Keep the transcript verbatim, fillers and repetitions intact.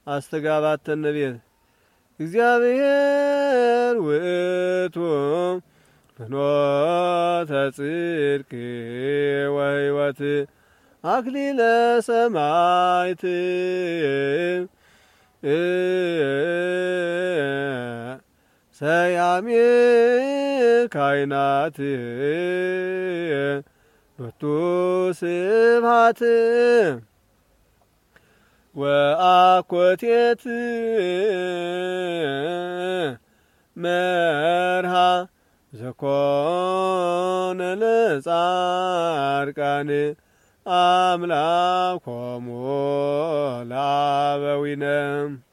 አስተጋባተ ነቢያት እግዚአብሔር ውእቱ ፍኖተ ጽድቅ ወሕይወት አክሊለ ሰማዕት ሰያሜ ካህናት ሎቱ ስብሐት ወአኮቴት መርሃ ዘኮነ ለጻድቃን አምላኮሙ ለአበዊነ